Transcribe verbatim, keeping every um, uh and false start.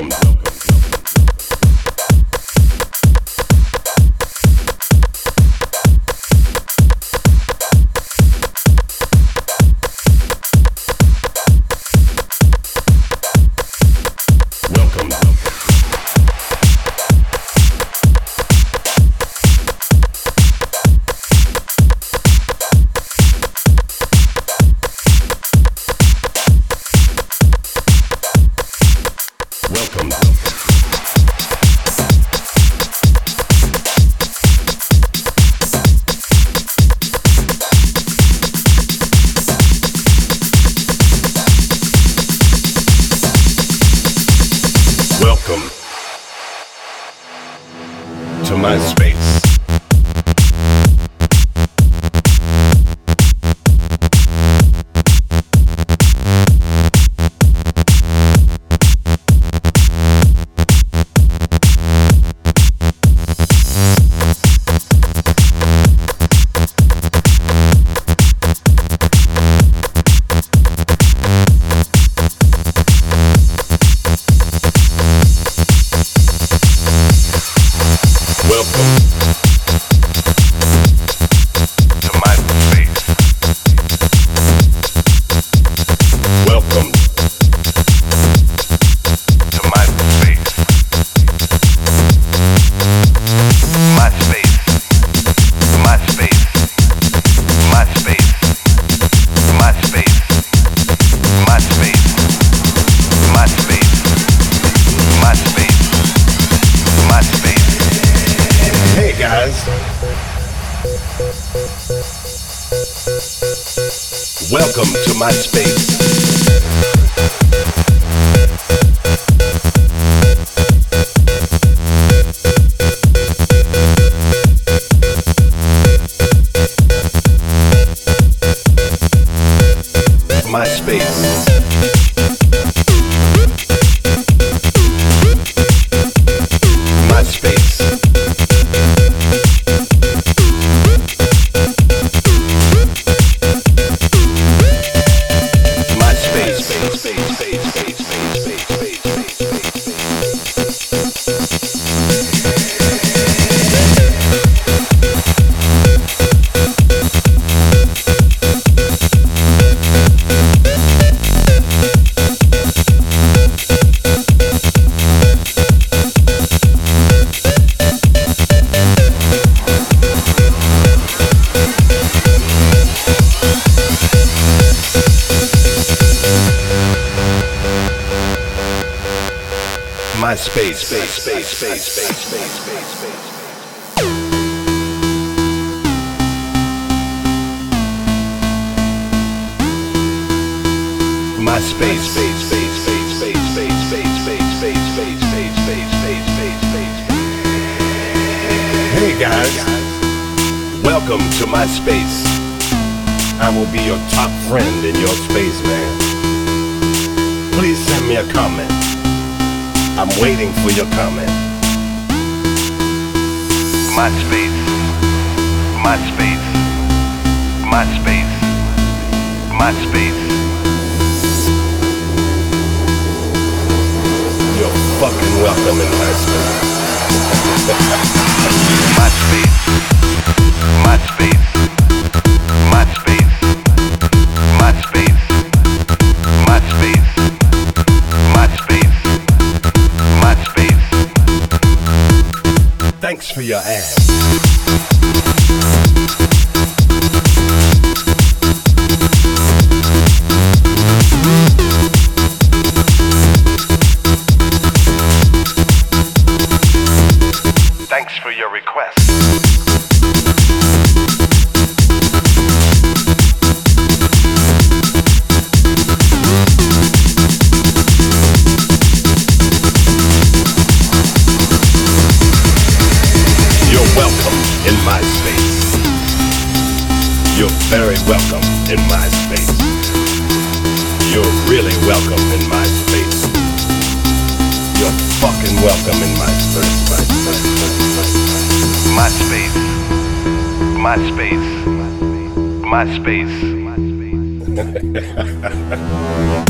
To my space. Welcome to my space. My space. My space. My space, space, space, space, space, space, space, space. My space, space, space, space, space, space, space, space, space, space, space, space, space, space, space. Hey guys, welcome to my space. I will be your top friend in your space, man. Please send me a comment. I'm waiting for your comment. My space, my space, my space, my space. You're fucking welcome in my space. My space, my space, my space, my space, my space, my space. My space. Thanks for your ass. Thanks for your request. In my space. You're very welcome in my space. You're really welcome in my space. You're fucking welcome in my space. My space. My space. My space. My space.